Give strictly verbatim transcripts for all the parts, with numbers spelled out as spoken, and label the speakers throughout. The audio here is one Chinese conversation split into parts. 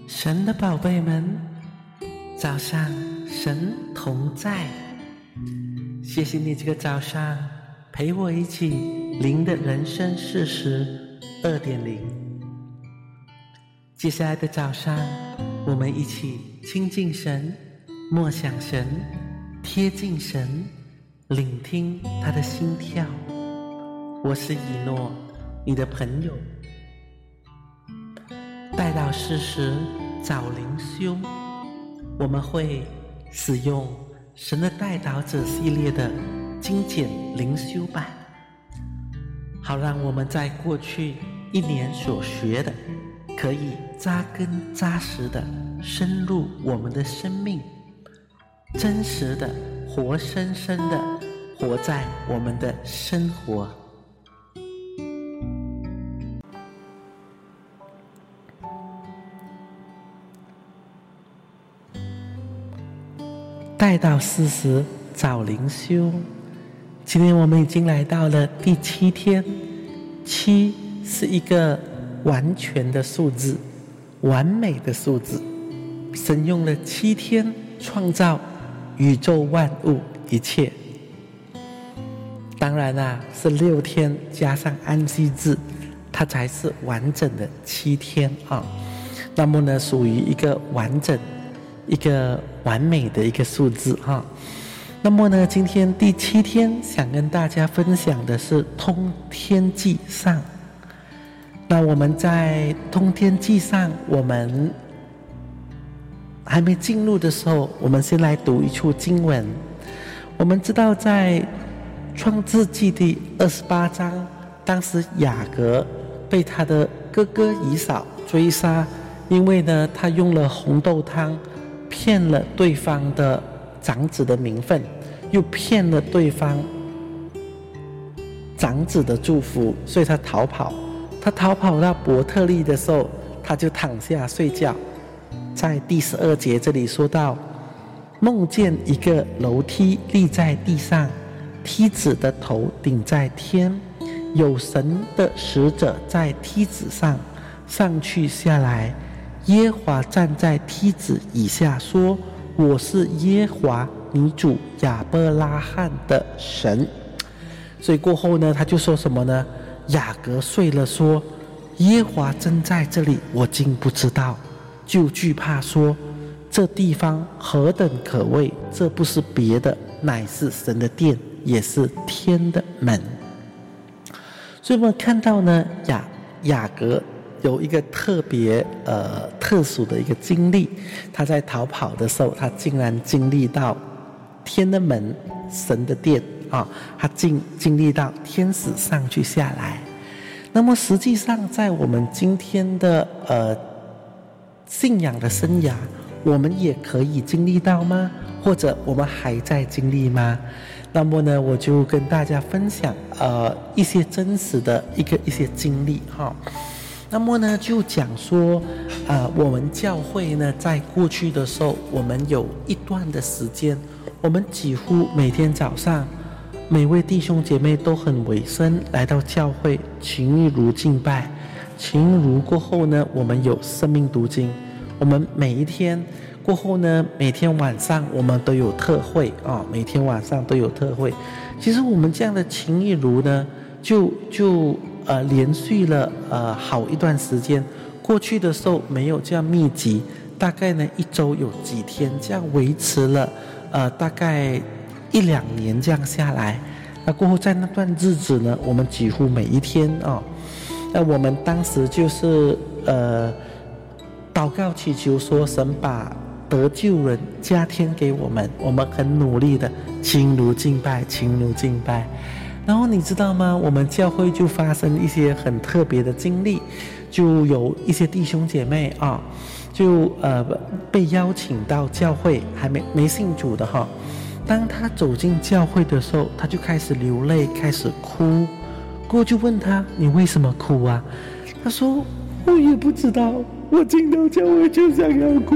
Speaker 1: 神的宝贝们，早上神同在。谢谢你这个早上陪我一起灵的人生事实 二点零。 接下来的早上，我们一起亲近神，默想神，贴近神，聆听他的心跳。我是以诺，你的朋友。代祷事实早灵修，我们会使用神的代祷者系列的精简灵修版，好让我们在过去一年所学的可以扎根扎实的深入我们的生命，真实的活生生的活在我们的生活。代祷事实早灵修，今天我们已经来到了第七天。七是一个完全的数字，完美的数字。神用了七天创造宇宙万物一切。当然啦、啊，是六天加上安息日，它才是完整的七天啊。那么呢，属于一个完整、一个完美的一个数字哈。那么呢，今天第七天想跟大家分享的是通天记上。那我们在通天记上，我们还没进入的时候，我们先来读一处经文。我们知道在创世纪第二十八章，当时雅各被他的哥哥以扫追杀，因为呢他用了红豆汤骗了对方的长子的名分，又骗了对方长子的祝福，所以他逃跑。他逃跑到伯特利的时候，他就躺下睡觉。在第十二节这里说到，梦见一个楼梯立在地上，梯子的头顶在天，有神的使者在梯子上上去下来。耶和华站在梯子以下说，我是耶和华你主亚伯拉罕的神。所以过后呢，他就说什么呢？雅各睡了，说耶和华真在这里，我竟不知道，就惧怕说，这地方何等可畏，这不是别的，乃是神的殿，也是天的门。所以我们看到呢，雅雅各有一个特别呃特殊的一个经历，他在逃跑的时候，他竟然经历到天的门、神的殿啊，他经经历到天使上去下来。那么实际上，在我们今天的呃信仰的生涯，我们也可以经历到吗？或者我们还在经历吗？那么呢，我就跟大家分享呃一些真实的一个一些经历哈。那么呢，就讲说，啊、呃，我们教会呢，在过去的时候，我们有一段的时间，我们几乎每天早上，每位弟兄姐妹都很委身来到教会，情如敬拜，情如过后呢，我们有生命读经，我们每一天过后呢，每天晚上我们都有特会啊、哦，每天晚上都有特会。其实我们这样的情意如呢，就就。呃，连续了呃好一段时间，过去的时候没有这样密集，大概呢一周有几天，这样维持了呃大概一两年这样下来。那过后在那段日子呢，我们几乎每一天啊，那、哦、我们当时就是呃祷告祈求说，神把得救人加添给我们，我们很努力的勤如敬拜，勤如敬拜。然后你知道吗？我们教会就发生一些很特别的经历，就有一些弟兄姐妹啊，就呃被邀请到教会，还没没信主的哈。当他走进教会的时候，他就开始流泪，开始哭。过后就问他：“你为什么哭啊？”他说：“ 我也不知道，我进到教会就想要哭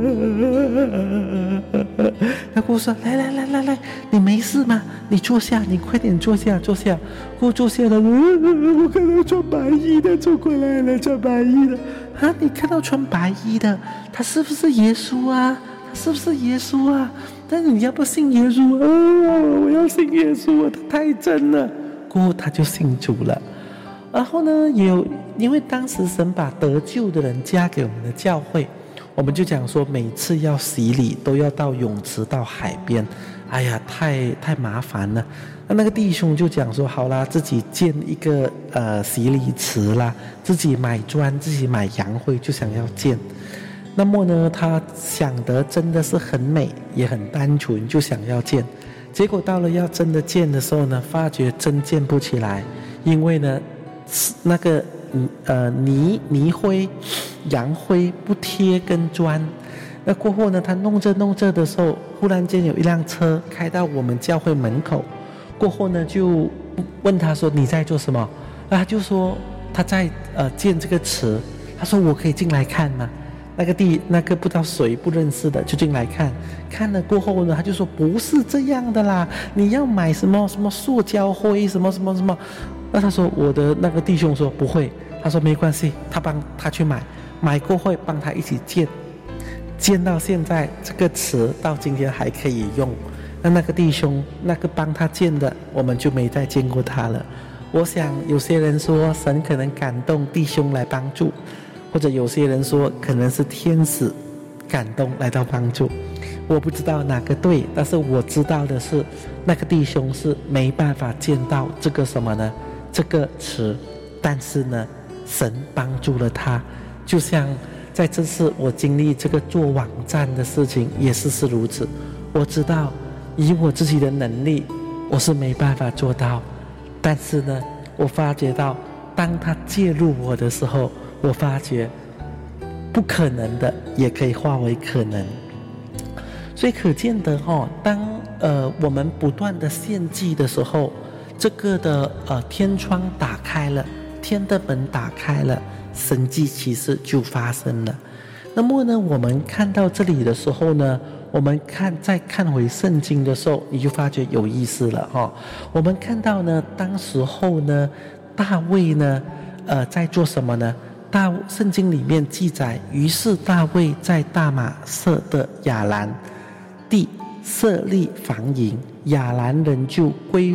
Speaker 1: 了。那姑说：“来来来来来，你没事吗？你坐下，你快点坐下坐下。”姑坐下了，我看到穿白衣的走过来了，穿白衣的啊！你看到穿白衣的，他是不是耶稣啊？他是不是耶稣啊？但是你要不信耶稣啊？我要信耶稣啊！他太真了。过后他就信主了。然后呢，也有因为当时神把得救的人加给我们的教会，我们就讲说每次要洗礼都要到泳池到海边，哎呀，太太麻烦了。那那个弟兄就讲说，好啦，自己建一个呃洗礼池啦，自己买砖，自己买洋灰，就想要建。那么呢，他想得真的是很美，也很单纯，就想要建。结果到了要真的建的时候呢，发觉真建不起来，因为呢，那个呃泥泥灰、洋灰不贴跟砖。那过后呢，他弄着弄着的时候，忽然间有一辆车开到我们教会门口。过后呢，就问他说：“你在做什么？”那他就说他在呃建这个池。他说：“我可以进来看吗？”那个地那个不知道谁不认识的就进来看，看了过后呢，他就说不是这样的啦，你要买什么什么塑胶灰什么什么什么。那他说我的那个弟兄说不会，他说没关系，他帮他去买，买过会帮他一起建，建到现在这个池到今天还可以用。那那个弟兄那个帮他建的，我们就没再见过他了。我想有些人说神可能感动弟兄来帮助。或者有些人说可能是天使感动来到帮助，我不知道哪个对，但是我知道的是那个弟兄是没办法见到这个什么呢，这个池，但是呢神帮助了他。就像在这次我经历这个做网站的事情也是是如此，我知道以我自己的能力我是没办法做到，但是呢我发觉到当他介入我的时候，我发觉不可能的也可以化为可能。所以可见得哦，当呃我们不断的献祭的时候，这个的呃天窗打开了，天的门打开了，神迹奇事就发生了。那么呢，我们看到这里的时候呢，我们看再看回圣经的时候，你就发觉有意思了哈、哦。我们看到呢，当时候呢，大卫呢，呃，在做什么呢？大圣经里面记载，于是大卫在大马色的亚兰地设立防营，亚兰人就归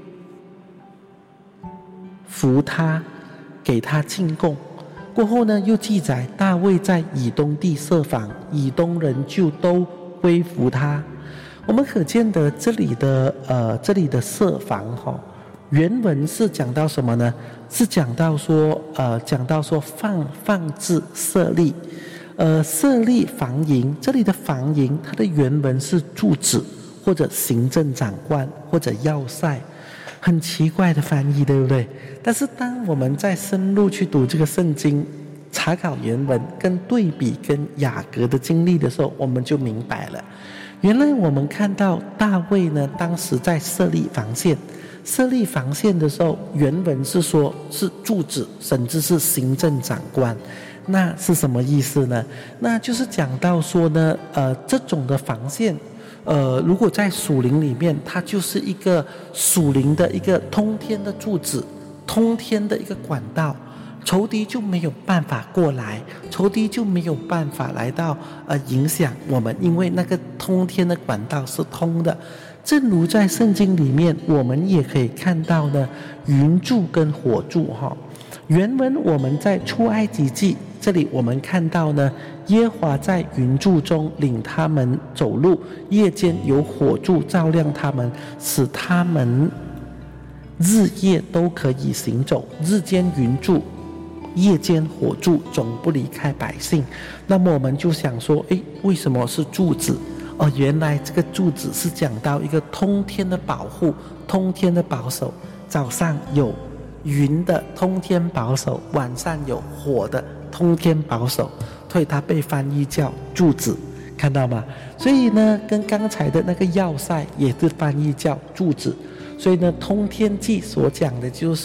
Speaker 1: 服他，给他进贡。过后呢，又记载大卫在以东地设防，以东人就都归服他。我们可见得这里的呃这里的设防哈、哦，原文是讲到什么呢？是讲到说，呃，讲到说放放置设立，呃，设立防营。这里的防营，它的原文是住址或者行政长官或者要塞，很奇怪的翻译，对不对？但是当我们在深入去读这个圣经，查考原文跟对比跟雅各的经历的时候，我们就明白了。原来我们看到大卫呢，当时在设立防线。设立防线的时候，原文是说是住址，甚至是行政长官。那是什么意思呢？那就是讲到说呢，呃，这种的防线，呃，如果在属灵里面，它就是一个属灵的一个通天的柱子，通天的一个管道，仇敌就没有办法过来，仇敌就没有办法来到呃影响我们，因为那个通天的管道是通的。正如在圣经里面，我们也可以看到呢，云柱跟火柱哈。原文我们在出埃及记这里，我们看到呢，耶和华在云柱中领他们走路，夜间有火柱照亮他们，使他们日夜都可以行走。日间云柱，夜间火柱，总不离开百姓。那么我们就想说，诶，为什么是柱子？哦，原来这个柱子是讲到一个通天的保护，通天的保守。早上有云的通天保守，晚上有火的通天保守，所以它被翻译叫柱子，看到吗？所以呢，跟刚才的那个要塞也是翻译叫柱子。所以呢，通天记所讲的就是说，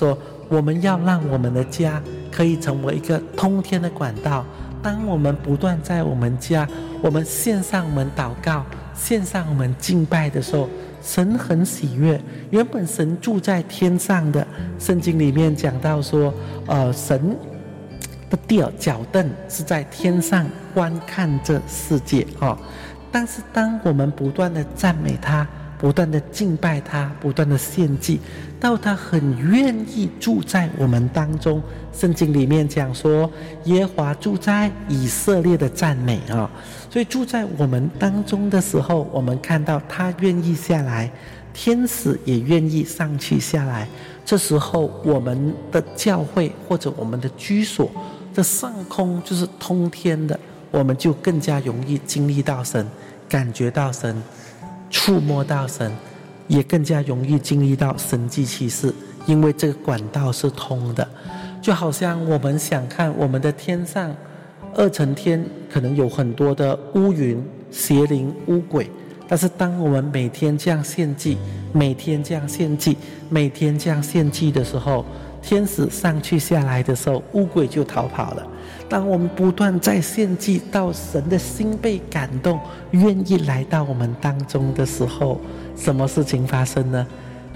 Speaker 1: 我们要让我们的家可以成为一个通天的管道。当我们不断在我们家，我们献上我们祷告，献上我们敬拜的时候，神很喜悦。原本神住在天上的，圣经里面讲到说，呃，神的脚凳是在天上观看这世界啊、哦。但是当我们不断的赞美他，不断的敬拜他，不断的献祭，到他很愿意住在我们当中。圣经里面讲说，耶和华住在以色列的赞美啊、哦，所以住在我们当中的时候，我们看到他愿意下来，天使也愿意上去下来。这时候我们的教会或者我们的居所的上空就是通天的，我们就更加容易经历到神，感觉到神，触摸到神，也更加容易经历到神迹奇事，因为这个管道是通的。就好像我们想看我们的天上二层天可能有很多的乌云、邪灵、乌鬼，但是当我们每天这样献祭，每天这样献祭，每天这样献祭的时候，天使上去下来的时候，乌鬼就逃跑了。当我们不断在献祭，到神的心被感动，愿意来到我们当中的时候，什么事情发生呢？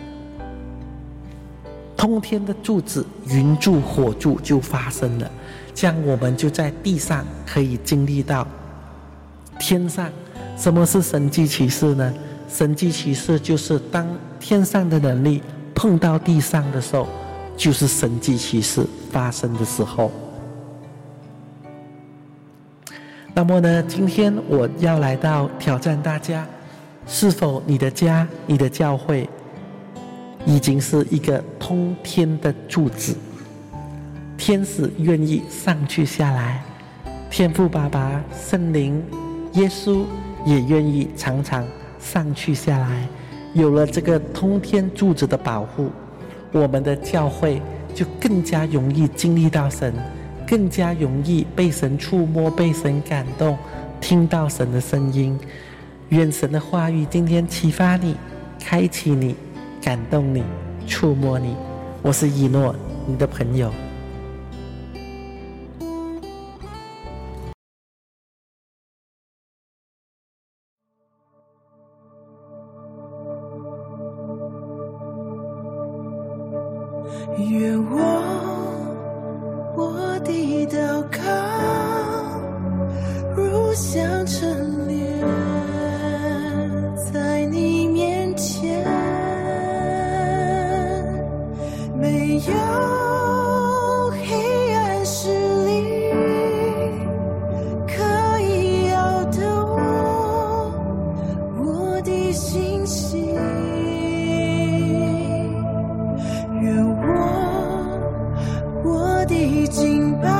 Speaker 1: 通天的柱子，云柱火柱就发生了，这样我们就在地上可以经历到天上。什么是神迹奇事呢？神迹奇事就是当天上的能力碰到地上的时候，就是神迹奇事发生的时候。那么呢，今天我要来到挑战大家，是否你的家、你的教会已经是一个通天的柱子，天使愿意上去下来，天父爸爸、圣灵、耶稣也愿意常常上去下来。有了这个通天柱子的保护，我们的教会就更加容易经历到神，更加容易被神触摸，被神感动，听到神的声音。愿神的话语今天启发你，开启你，感动你，触摸你。我是以诺，你的朋友。
Speaker 2: 愿我我的祷告如香陈列在你面前，没有黑暗势力可以摇动我的信心。愿我我的敬拜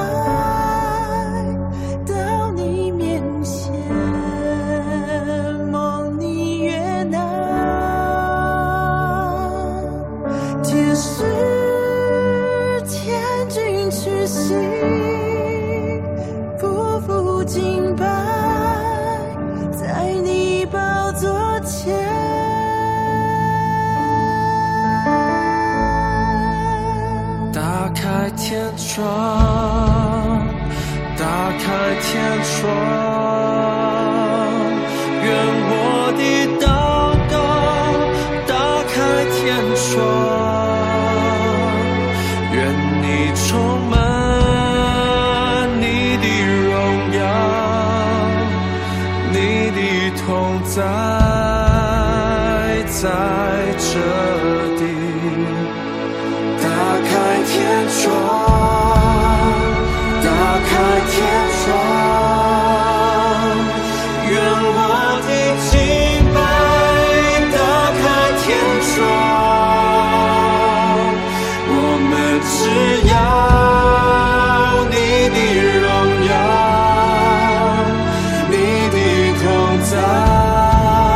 Speaker 2: 到你面前，蒙你悦纳，天使天君屈膝，匍匐敬拜在你宝座前。打开天窗，打开天窗，愿我的祷告打开天窗，愿你充满你的荣耀，你的同在在这地。打开天窗，打开天窗，愿我的敬拜打开天窗，我们只要你的荣耀，你的同在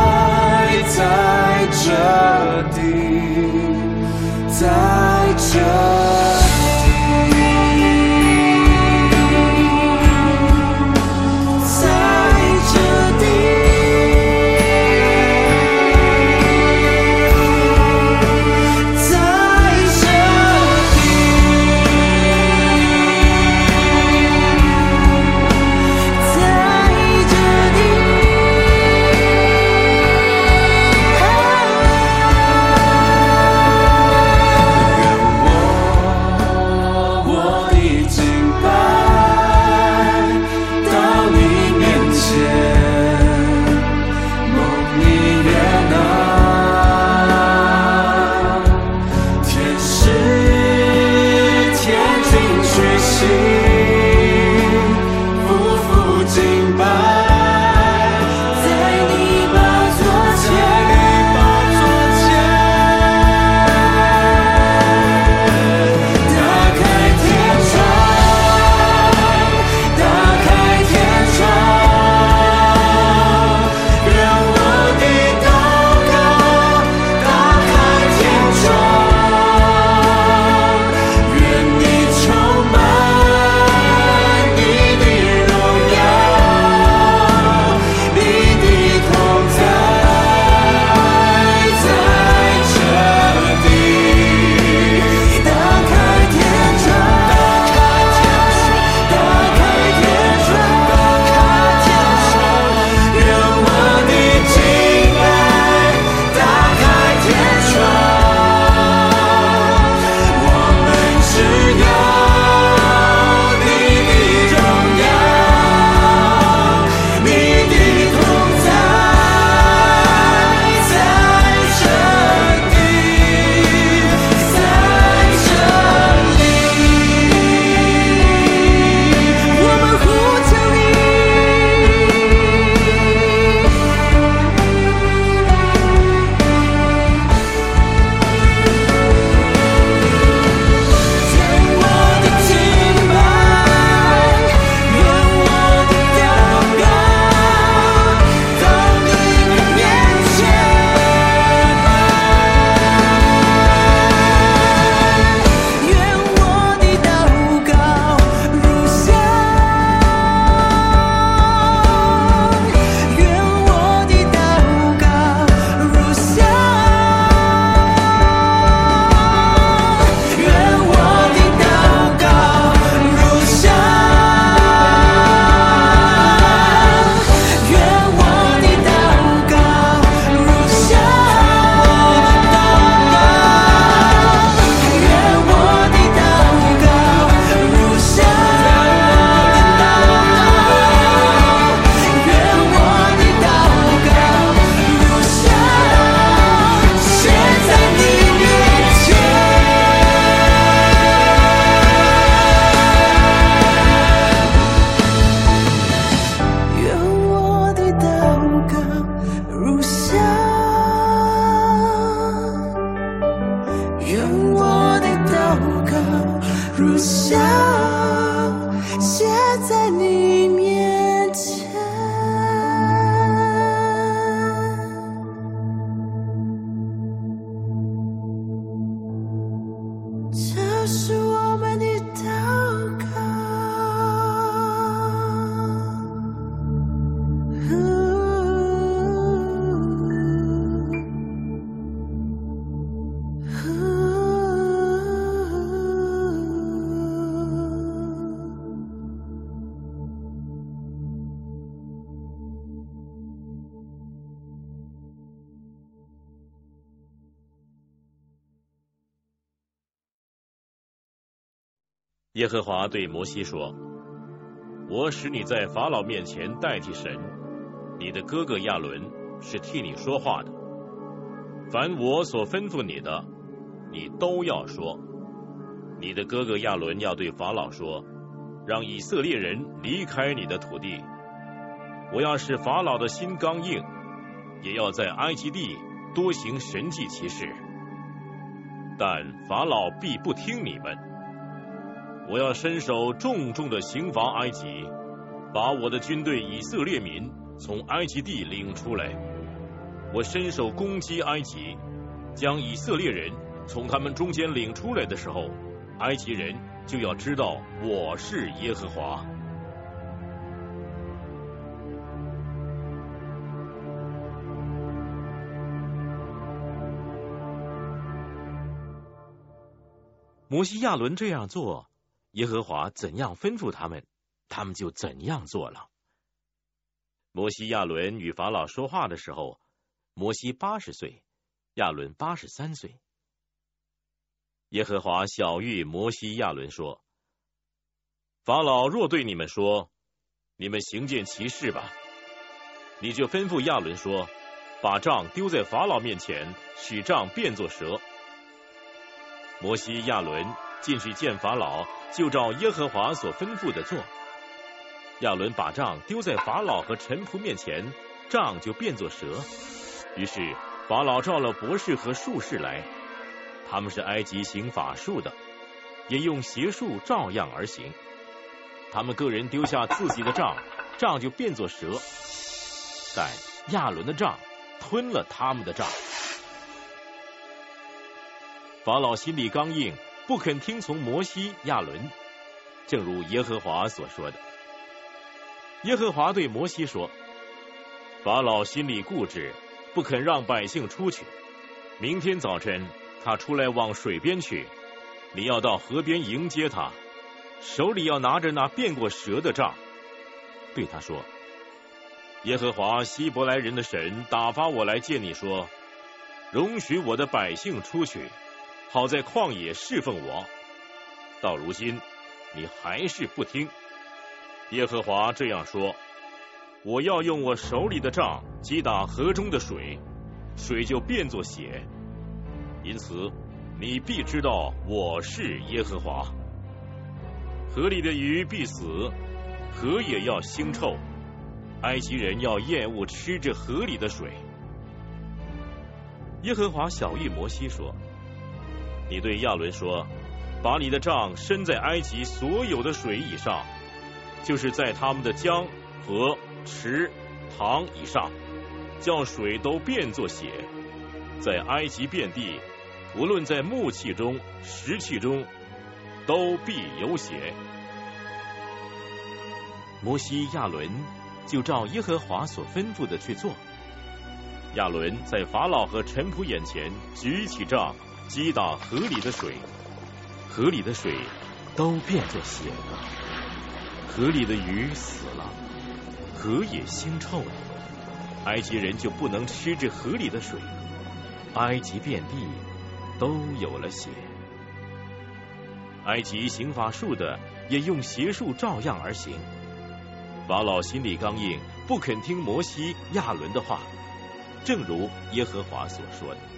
Speaker 2: 如香，写在你面前。这是我们的祷告。
Speaker 3: 耶和华对摩西说：我使你在法老面前代替神，你的哥哥亚伦是替你说话的。凡我所吩咐你的，你都要说。你的哥哥亚伦要对法老说，让以色列人离开你的土地。我要使法老的心刚硬，也要在埃及地多行神迹奇事，但法老必不听你们。我要伸手重重的刑罚埃及，把我的军队以色列民从埃及地领出来。我伸手攻击埃及，将以色列人从他们中间领出来的时候，埃及人就要知道我是耶和华。摩西亚伦这样做，耶和华怎样吩咐他们，他们就怎样做了。摩西亚伦与法老说话的时候，摩西八十岁，亚伦八十三岁。耶和华晓谕摩西亚伦说：法老若对你们说，你们行件奇事吧，你就吩咐亚伦说，把杖丢在法老面前，使杖变作蛇。摩西亚伦进去见法老，就照耶和华所吩咐的做。亚伦把杖丢在法老和臣仆面前，杖就变作蛇。于是法老召了博士和术士来，他们是埃及行法术的，也用邪术照样而行。他们个人丢下自己的杖，杖就变作蛇，但亚伦的杖吞了他们的杖。法老心里刚硬，不肯听从摩西、亚伦，正如耶和华所说的。耶和华对摩西说：法老心里固执，不肯让百姓出去。明天早晨他出来往水边去，你要到河边迎接他，手里要拿着那变过蛇的杖，对他说：耶和华希伯来人的神打发我来见你说，容许我的百姓出去，好在旷野侍奉我。到如今你还是不听。耶和华这样说：我要用我手里的杖击打河中的水，水就变作血。因此你必知道我是耶和华。河里的鱼必死，河也要腥臭，埃及人要厌恶吃着河里的水。耶和华晓谕摩西说：你对亚伦说，把你的杖伸在埃及所有的水以上，就是在他们的江、河、池、塘以上，叫水都变作血，在埃及遍地，无论在木器中、石器中，都必有血。摩西、亚伦就照耶和华所吩咐的去做。亚伦在法老和臣仆眼前举起杖，击打河里的水，河里的水都变作血了，河里的鱼死了，河也腥臭了，埃及人就不能吃这河里的水，埃及遍地都有了血。埃及行法术的也用邪术照样而行。法老心里刚硬，不肯听摩西、亚伦的话，正如耶和华所说的。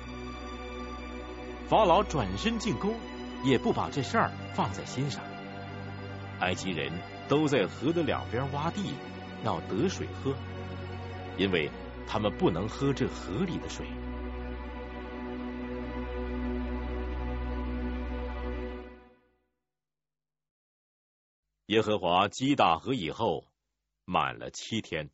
Speaker 3: 法老转身进宫，也不把这事儿放在心上。埃及人都在河的两边挖地，要得水喝，因为他们不能喝这河里的水。耶和华击打河以后，满了七天。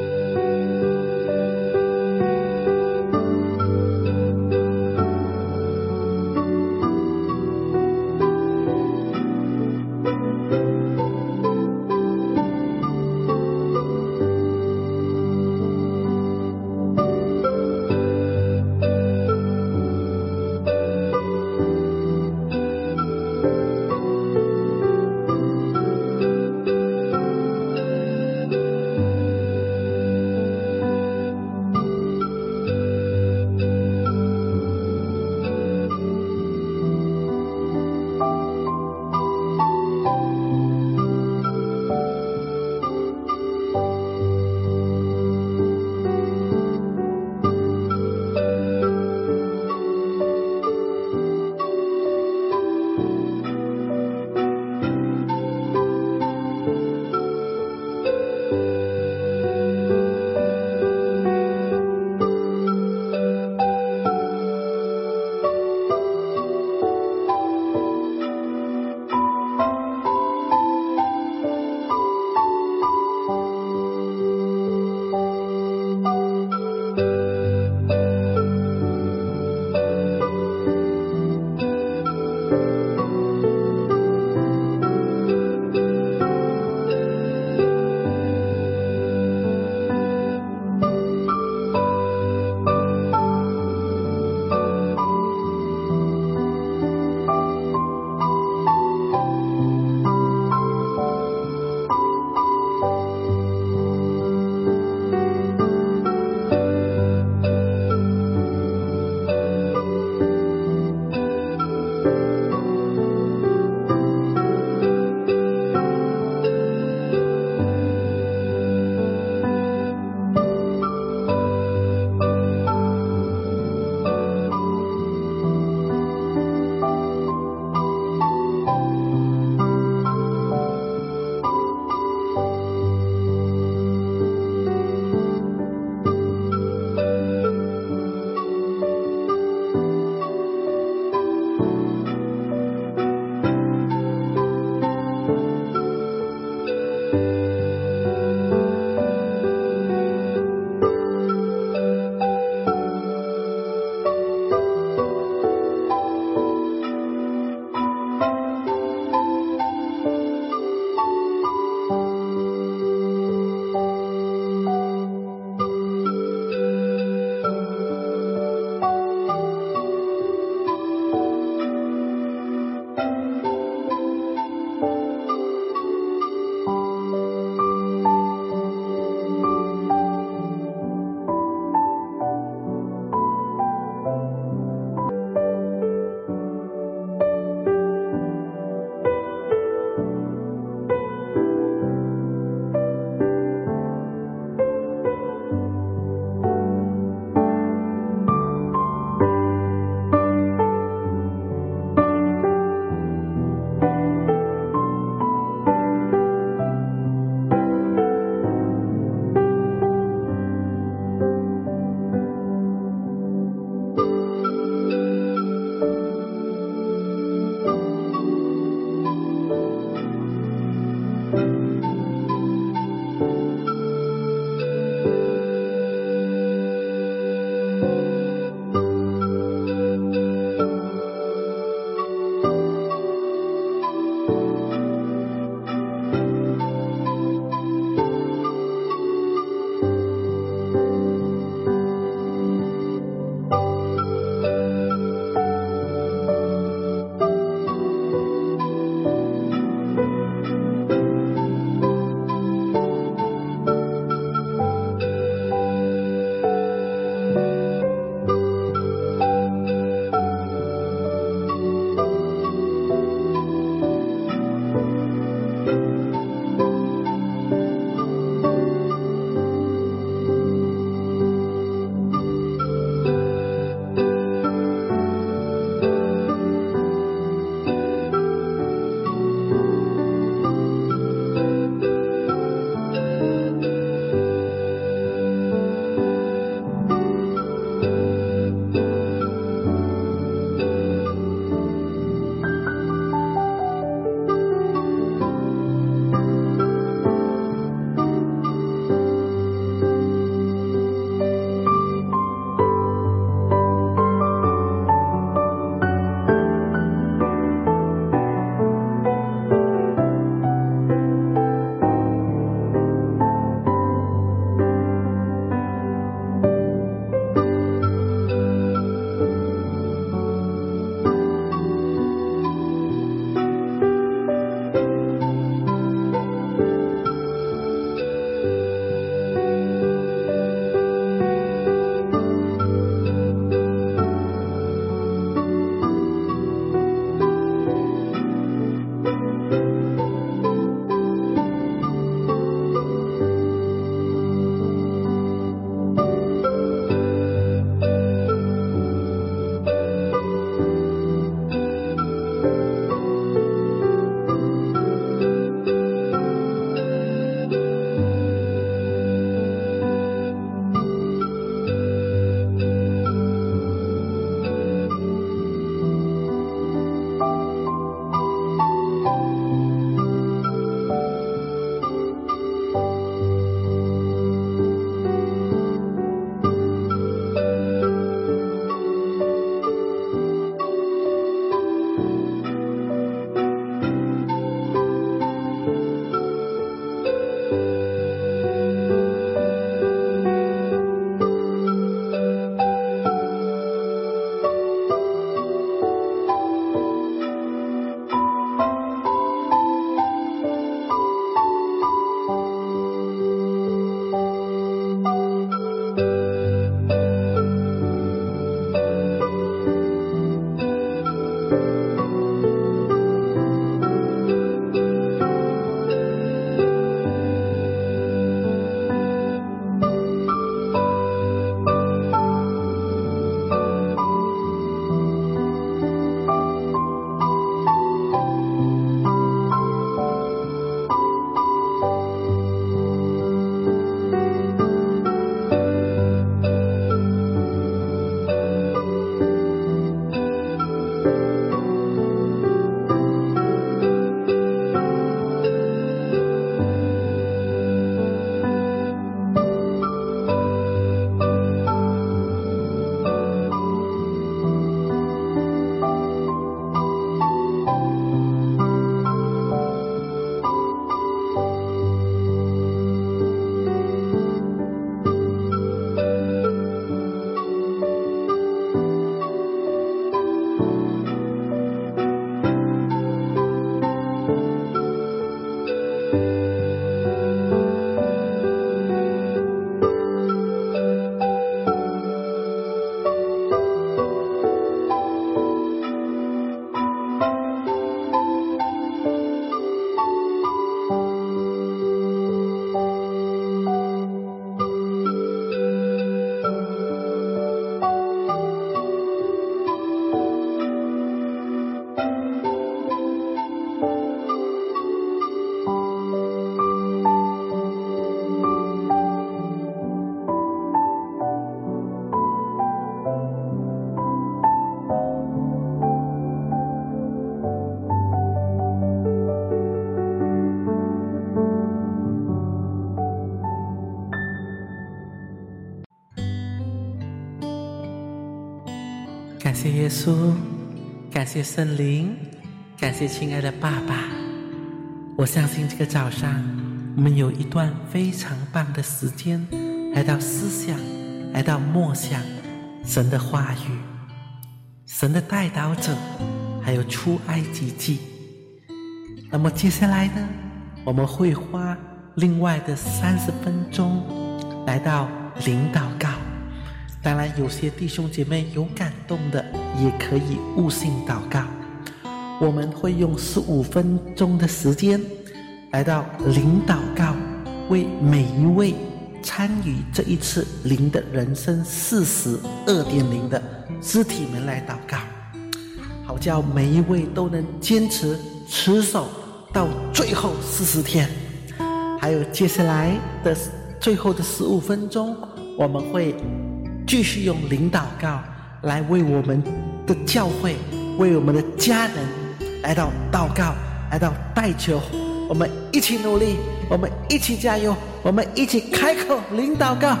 Speaker 1: 感谢耶稣，感谢圣灵，感谢亲爱的爸爸。我相信这个早上我们有一段非常棒的时间来到思想，来到默想神的话语，神的代祷者，还有出埃及记。那么接下来呢，我们会花另外的三十分钟来到灵祷告。当然有些弟兄姐妹有感动的也可以悟性祷告。我们会用十五分钟的时间来到灵祷告，为每一位参与这一次灵的人生 四十二点零 的肢体们来祷告，好叫每一位都能坚持持守到最后四十天。还有接下来的最后的十五分钟，我们会继续用灵祷告来为我们的教会，为我们的家人来到祷告，来到代求。我们一起努力，我们一起加油，我们一起开口灵祷告。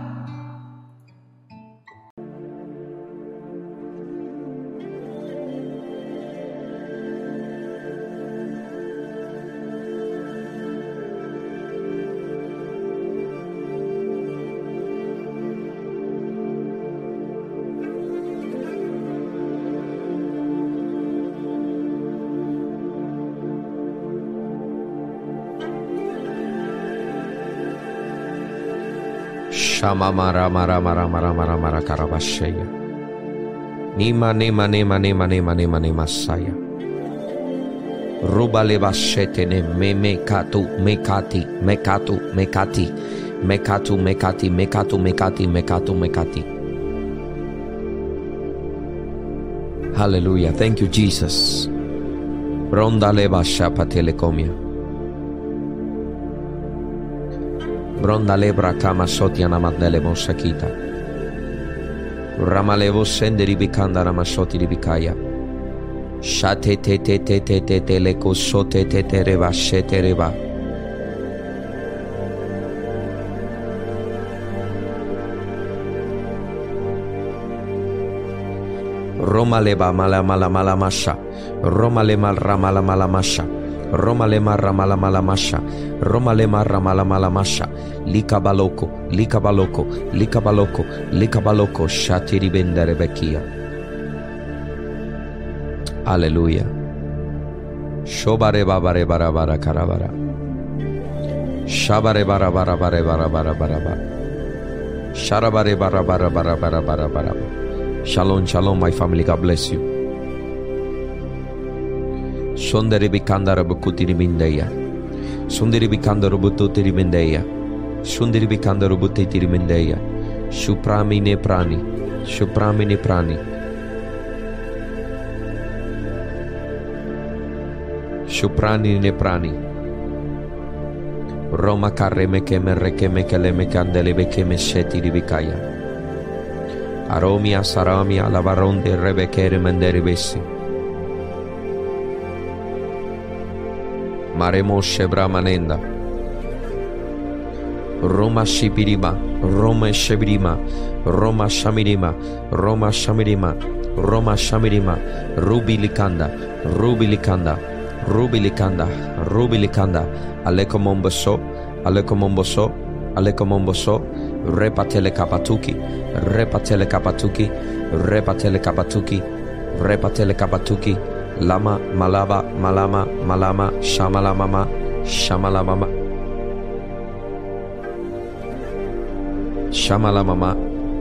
Speaker 4: Shama mara mara mara mara mara mara karabashaya. Nima nema nema nema nema nema nema saya. Ruba lebashete ne me mekatu mekati mekatu mekati mekatu mekati mekatu mekati mekatu mekati. Hallelujah. Thank you, Jesus. Ronda lebasha patelekomia. Bronda lebra kama sotiana madele monsakita. Ramalevo senderi bikanda ramasoti ribikaya. Shate te te te te te te leko sote te te reba shete reba. Roma leba mala mala mala masha. Roma le mal ramala mala masha. Roma le marra mala mala masha. Roma le marra mala mala masha. Lika baloko, lika baloko, lika baloko, lika baloko. Shatiri bendere bekia. Hallelujah. Shobare babare bara bara karabara. Shabare bara bara bara bara bara bara bara. Sharabare bara bara bara bara bara bara. Shalom, shalom, my family. God bless you. Sondere bikandara bukuti rimindeya. Sondere bikandara bututi rimindeya. Sondere bikandara bututi rimindeya. Shuprami ne prani. Shuprami ne prani. Shuprani ne prani. Roma kareme keme rekeme keleme kandele bekeme sheti ribikaya. Aromia saramia lavaronde rebekere mendere bessi. Maremo shebramanenda. Roma shibirima. Roma shibirima. Roma shamirima. Roma shamirima. Roma shamirima. Rubi likanda. Rubi likanda. Rubi likanda. Rubi likanda. Aleko momboso. Aleko momboso. Aleko momboso. Repatele kapatuki. Repatele kapatuki. Repatele kapatuki. Repatele kapatuki. Lama, malaba, malama, malama, shamala mama, shamala mama. Shamala mama.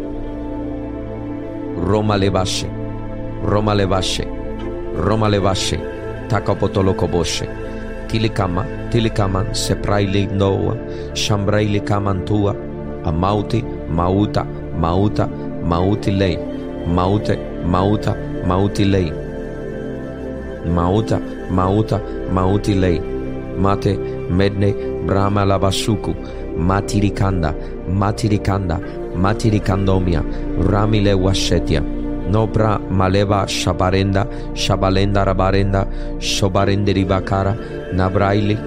Speaker 4: Roma levashe, Roma levashe, Roma levashe, takapotolo koboshe. Tilikama, tilikama, sepraili noa, shambraili kamantua, amauti, mauta, mauta, mauti lei, maute, mauta, mauti lei. Mauta, mauta, mauti lei. Mate, medne, brahma labasuku. Matirikanda, matirikanda, matirikandomia. Ramile washetia. Nobra maleva shabarenda, shabalenda rabarenda, shobarende ribakara, nabraili.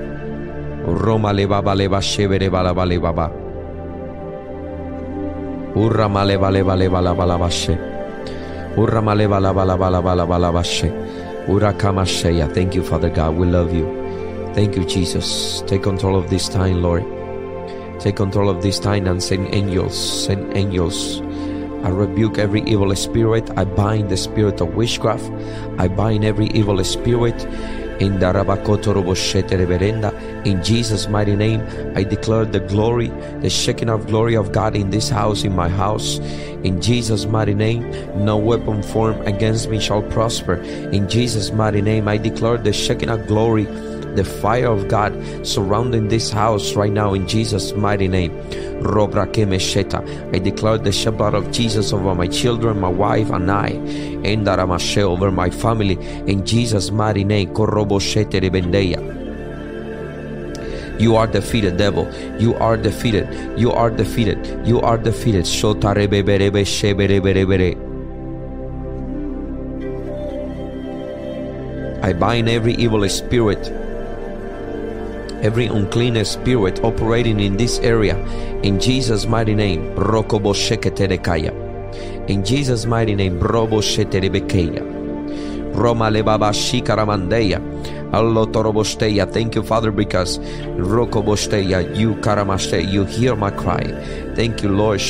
Speaker 4: Roma leva baleva shevere balaba levaba. Urra male vale vale vala vala bashe. Urra male vala vala vala vala vala bashe. Ura kamasheya. Thank you, Father God. We love you. Thank you, Jesus. Take control of this time, Lord. Take control of this time and send angels. Send angels. I rebuke every evil spirit. I bind the spirit of witchcraft. I bind every evil spirit. In Jesus' mighty name, I declare the glory, the shaking of glory of God in this house, in my house. In Jesus' mighty name, no weapon formed against me shall prosper. In Jesus' mighty name, I declare the shaking of glory, the fire of God surrounding this house right now in Jesus' mighty name. I declare the shed blood of Jesus over my children, my wife, and I, and over my family in Jesus' mighty name. You are defeated, devil. You are defeated. You are defeated. You are defeated. I bind every evil spirit, every unclean spirit operating in this area in Jesus' mighty name. In Jesus' mighty name. Roma lebaba shikaramandeya. Allah torobosteya. Thank you, Father, because rokobosteya, you karamaste, you hear my cry. Thank you, Lord.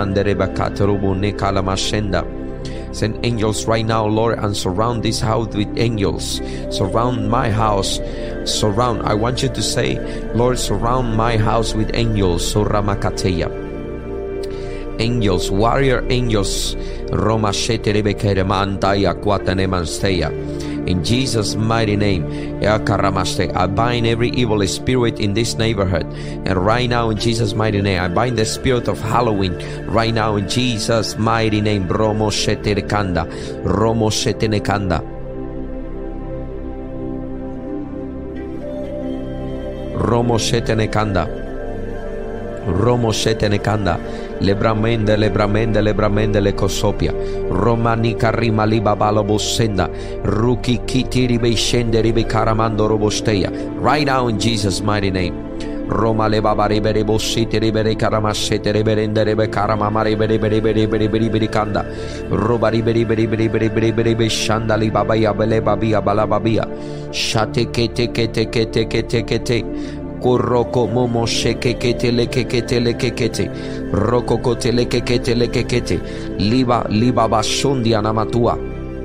Speaker 4: Send angels right now, Lord, and surround this house with angels. Surround my house. Surround. I want you to say, Lord, surround my house with angels. Soramakateya. Angels, warrior angels. Roma sheterebekere kwatanemansteya. In Jesus' mighty name, I bind every evil spirit in this neighborhood. And right now, in Jesus' mighty name, I bind the spirit of Halloween. Right now, in Jesus' mighty name, Romo sheterekanda, Romo shetenekanda, Romo shetenekanda, Romo shetenekanda. Lebramende, lebramende, lebramende le kosopia. Romanika rima liba balobosenda. Ruki kitiri be shende ribe karamando robosteya. Right now in Jesus' mighty name. Roma le baba ribe ribo siti ribe re karamashete ribe rende ribe karamama ribe ribe ribe ribe ribe ribe rikanda. Roba ribe ribe ribe ribe ribe ribe ribe shanda li baba ya bele babia balababia. Shate kete kete kete kete kete. Roko momo sheke kete leke kete leke kete roko kote leke kete leke kete liba liba bashundi anamatua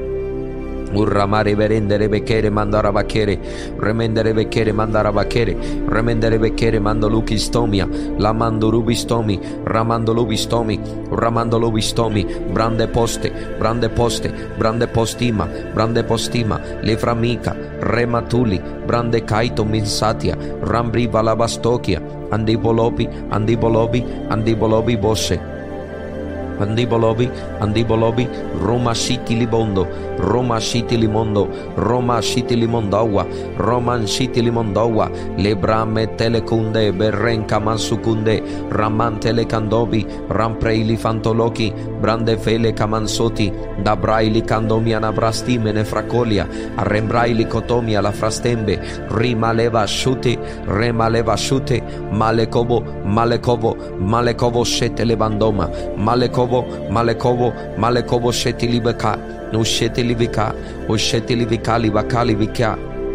Speaker 4: urramare berendere bekere mandara bakere remendere bekere mandara bakere remendere bekere mandoluki stomia la mandorubi stomi ramandolubi stomi ramandolubi stomi brande poste brande poste brande postima brande postima le framica rematuli brande kaito minsatia rambri valabastokia andibolobi andibolobi andibolobi bosse Andibolobi, Andibolobi, Roma City Libondo, Roma City Limondo, Roma City Limondawa, Roman City Limondawa, Lebrame Telecunde, Berrenca Mansucunde, Raman Telecandobi, Rampreili Fantoloki, Brande Fele Camansoti, Dabraili Candomiana Brastimene Fracolia, Arrembraili Cotomia la Frastembe, Rima Leva Shute, Rema Leva Shute, Malecobo, Malecovo, Malecovo Shete Levandoma, Malecovo. Malekovo, Malekovo shetilibeka, no shetilivika, o shetilivika livakali vika,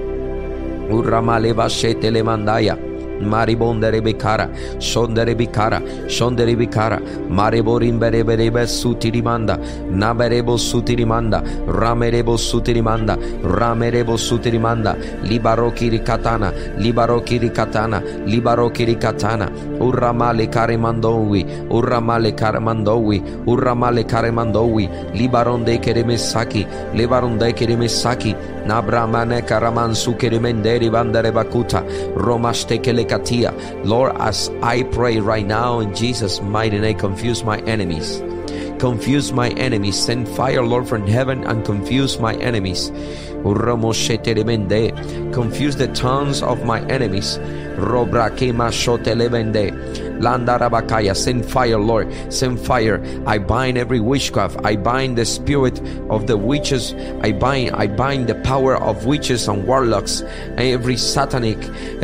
Speaker 4: Uramaleva shetelemandaya. Maribonde rebekara, sonde rebekara, sonde rebekara, mareborimbe reberebe sutirimanda, naberebo sutirimanda, ramerebo sutirimanda, ramerebo sutirimanda, libaroki rikatana, libaroki rikatana, libaroki rikatana, urramale karemandowi, urramale karemandowi, urramale karemandowi, libaronde keremesaki, libaronde keremesaki, nabramane karamansu keremenderi bandere bakuta, romashtekele katia. Lord, as I pray right now in Jesus' mighty name, confuse my enemies. Confuse my enemies. Send fire, Lord, from heaven and confuse my enemies. Confuse the tongues of my enemies. Landarabakaya, send fire, Lord, send fire. I bind every witchcraft. I bind the spirit of the witches. I bind, I bind the power of witches and warlocks. Every satanic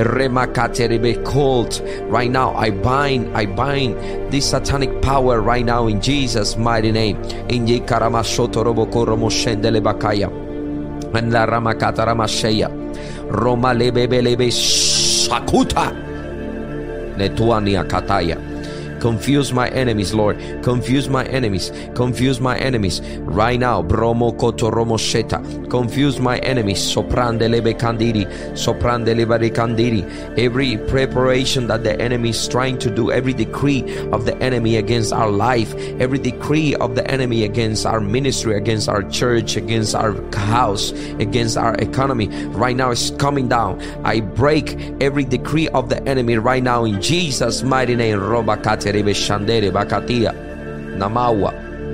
Speaker 4: cult right now. I bind, I bind this satanic power right now in Jesus' mighty name. In Yikaramashoto Robokoro Moshendele Bakaya and La Ramakata Ramasheya Roma Lebe Lebe Sakuta Netuania Kataya. Confuse my enemies, Lord. Confuse my enemies. Confuse my enemies. Right now, Bromo Koto Romosheta. Confuse my enemies. Soprande lebe candidi. Soprande lebe candidi. Every preparation that the enemy is trying to do, every decree of the enemy against our life, every decree of the enemy against our ministry, against our church, against our house, against our economy, right now is coming down. I break every decree of the enemy right now in Jesus' mighty name. Robakate Rebe Shandere Bakatia Namawa.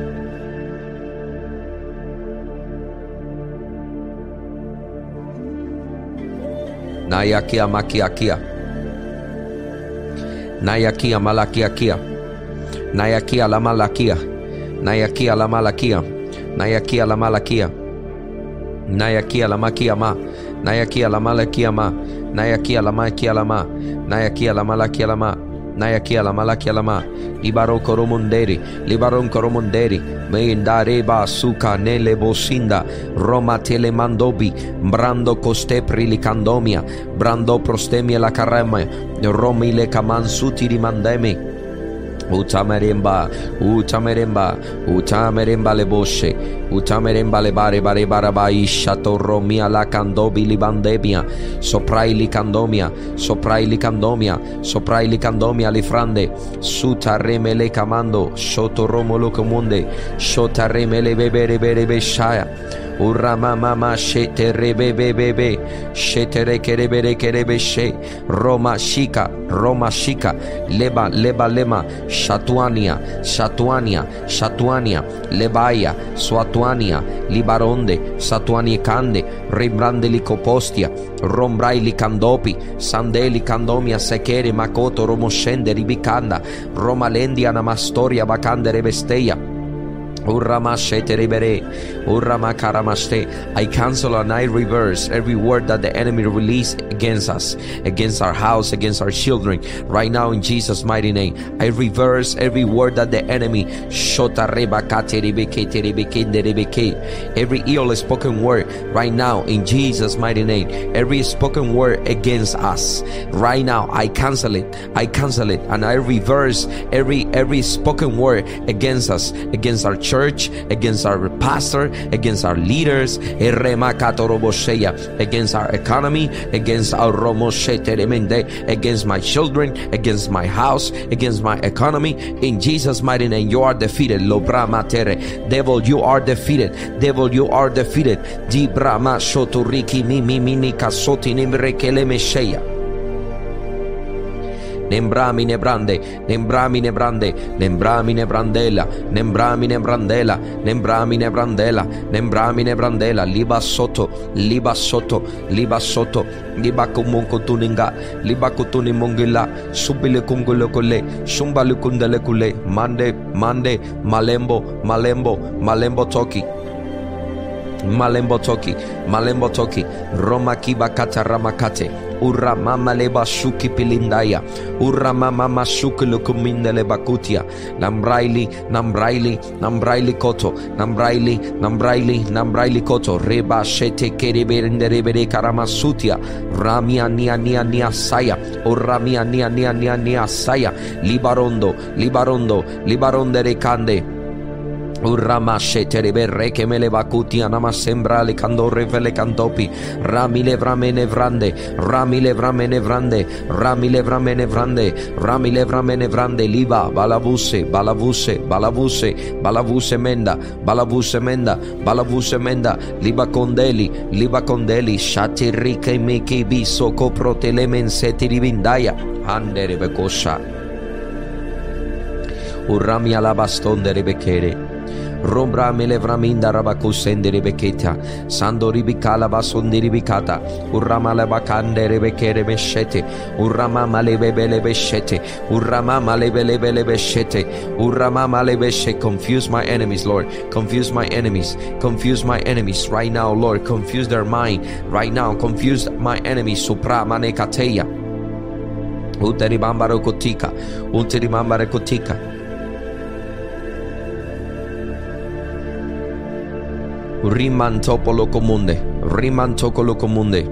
Speaker 4: Nayakia Makiakia Nayakia Malakiakia Nayakia la Malakia Nayakia la Malakia Nayakia la Malakia Nayakia la Makia Ma Nayakia la Malakia Ma Nayakia la Makia la Ma Nayakia la Malakia la Ma Nayakia la Malakia la Ma Libaro Koromonderi Libaron Koromonderi Meindareba Suka Nele Bosinda Roma Telemandobi Brando Costepri Licandomia Brando Prostemia la Carame Romi le Kamansuti Rimandemi Utameremba, Utameremba, Utameremba le bosce, Utameremba le bare bare barabai, Shatoromia la candobi libandemia, Soprai li candomia, Soprai li candomia, Soprai li candomia li frande, Sutareme le camando, Shotoromo lo comunde, Shotareme le bebere bere beshaya. Urama mama shete rebe bebe shete rekerebe rekerebe she Roma shika Roma shika leba leba lema shatuania shatuania shatuania lebaya swatuania libaronde satuanie kande ribrande likopostia rombrai likandopi sandeli kandomia sekere makoto romoshende ribikanda Roma lendia namastoria bakande rebesteia. I cancel and I reverse every word that the enemy released against us, against our house, against our children. Right now in Jesus' mighty name, I reverse every word that the enemy every ill spoken word right now in Jesus' mighty name. Every spoken word against us right now, I cancel it. I cancel it and I reverse every every spoken word against us, against our church, against our pastor, against our leaders, against our economy, against our against my children, against my house, against my economy. In Jesus' mighty name, you are defeated. Devil, you are defeated. Devil, you are defeated. Nembrami nebrande, nembrami nebrande, nembrami nebrandela, nembrami nebrandela, nembrami nebrandela, nembrami nebrandela, liba soto, liba soto, liba soto, liba kumunko tuninga, liba kutuni mongila, subile kungule kule, shumbale kundale kule, mande, mande, malembo, malembo, malembo toki. Malembo toki, malembo toki, Roma kiba kata ramakate, Ura mama leba shuki pilindaya, Ura mama mashuki lukuminde leba kutia, Nambraili, Nambraili, Nambraili koto, Nambraili, Nambraili, Nambraili koto, Reba shete kereberinde rebere karamasutia, Ramia nia nia nia saya, Ura mia nia nia nia nia saya, Libarondo, Libarondo, Libaronde recande. Urrama sheterebe reke mele bakutia nama sembra le kando revele kantopi rami le vrame nevrande rami le vrame nevrande rami le vrame nevrande rami le vrame nevrande liba balavuse balavuse balavuse balavuse menda balavuse menda balavuse menda liba condeli liba condeli shati rike meki biso coprotelemen seti rivindaya andere bekosha urrami ala bastonde rebekere Rombra melevraminda rabacusende rebeketa. Sando ribicala basundi ribicata. Urama lebacande rebekere beshete. Urama malebele beshete. Urama malebele beshete. Urama malebeshe. Confuse my enemies, Lord. Confuse my enemies. Confuse my enemies right now, Lord. Confuse their mind right now. Confuse my enemies. Supra manekateya. Uteribamba rokotika. Uteribamba rokotika. Rimantopolo comunde. Rimantocolo comunde.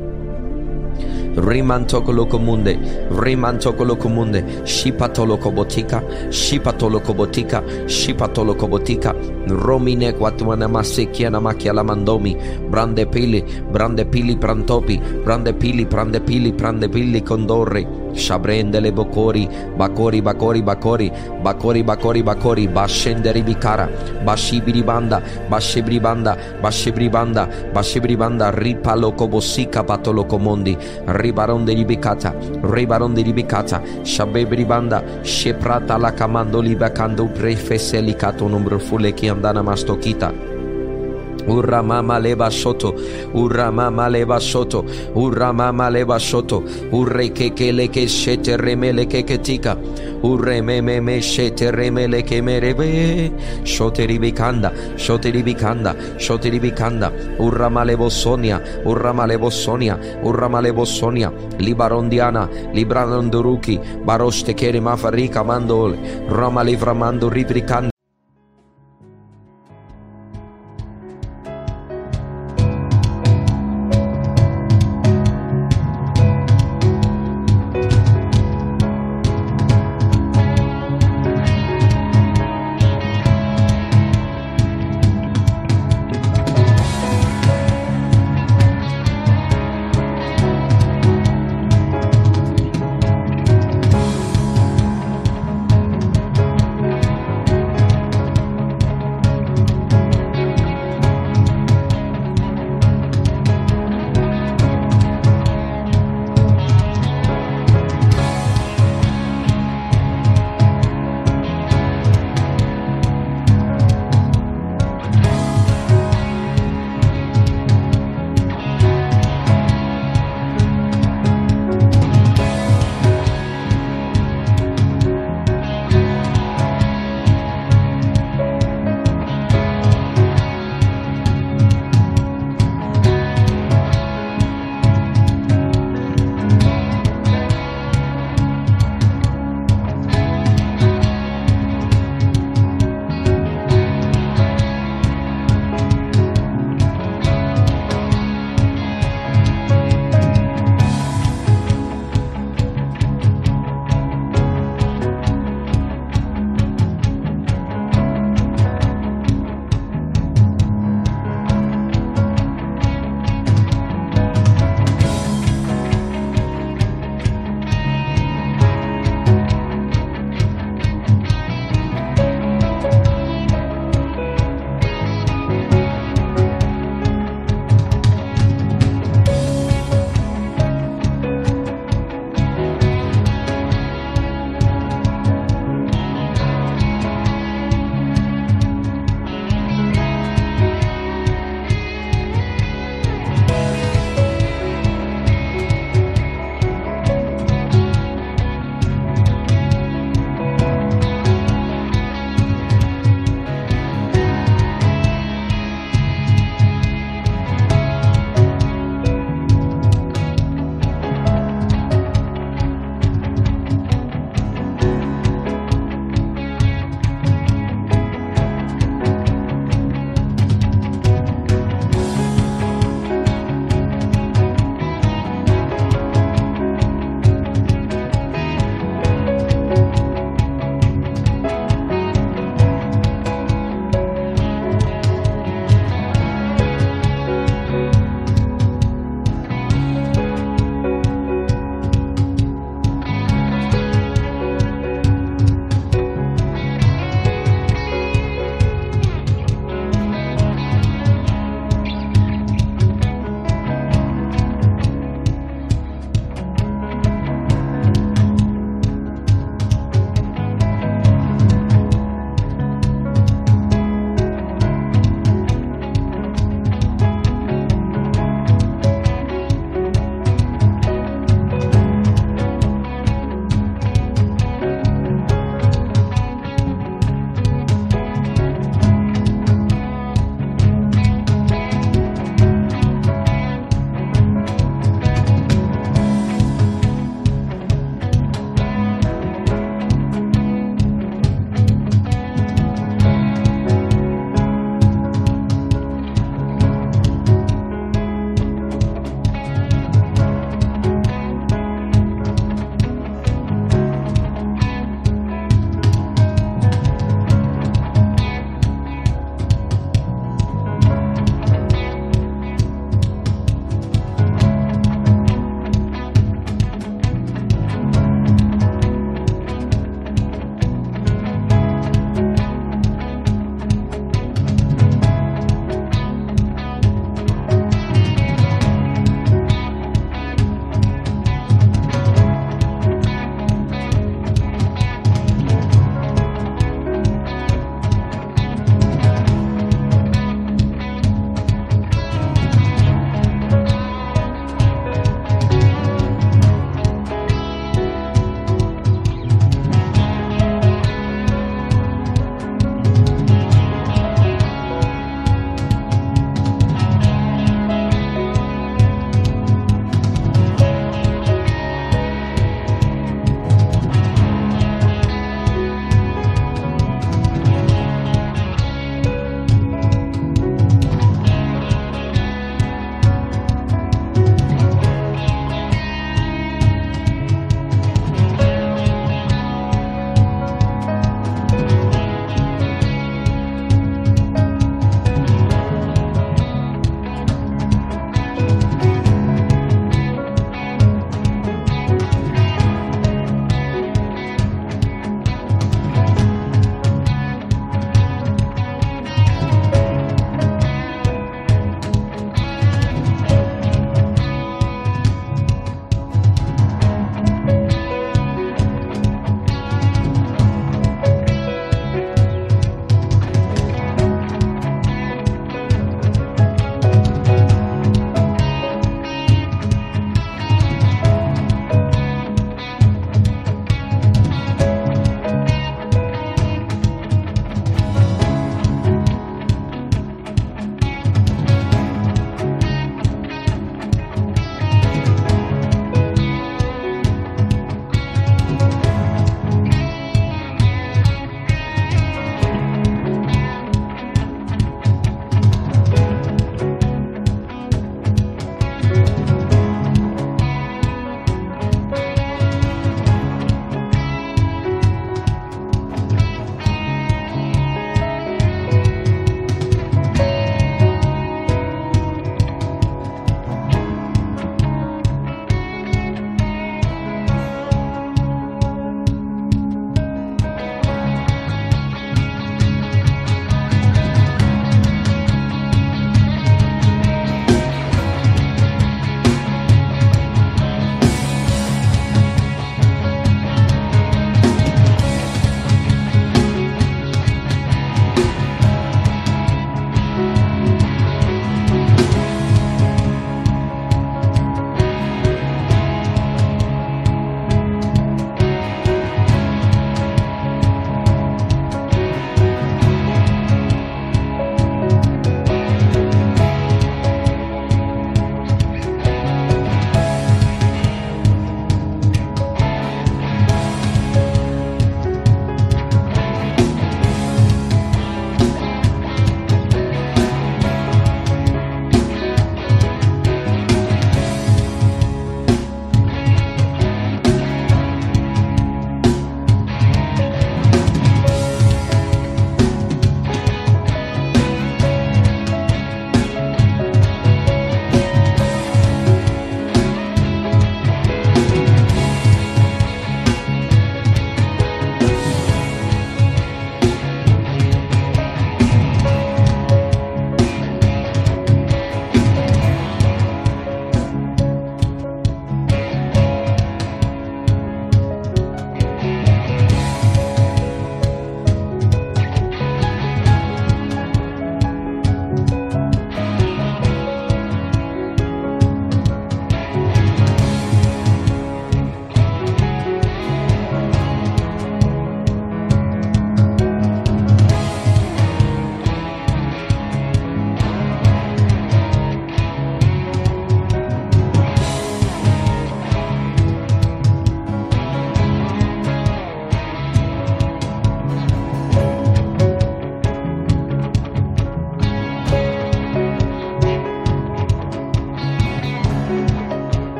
Speaker 4: Rimantocolo comunde, rimantocolo comunde, shipatolo cobotica, shipatolo cobotica, shipatolo cobotica, romine quatuana masekiana machiala mandomi, brande pili, brande pili prantopi, brande pili, brande pili, brande pili condorre, shabrende le bocori, bacori, bacori, bacori, bacori, bacori, bacori, bascenderi bicara, bashibiribanda, bashibiribanda, bashibiribanda, bashibiribanda, ripalo cobosica patolo comondi, ribaron de libicata, ribaron de libicata, shabebribanda, sheprata la camando libacando prefeselicato numero fulle che andana mastokita. Urra mama leva soto, urra mama leva soto, urra mama leva soto, urre che che le che shete remele che che tika, urre me me me shete remele che mereve, shote ribicanda, shote ribicanda, shote ribicanda, urra malevo sonia, urra malevo sonia, urra malevo sonia, libarondiana, librandoruki, baroste kere mafarika mandol, rama livramando ribricanda.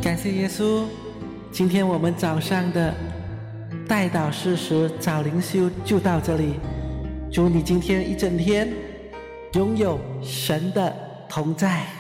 Speaker 1: 感谢耶稣，今天我们早上的代祷事实早灵修就到这里。祝你今天一整天拥有神的同在。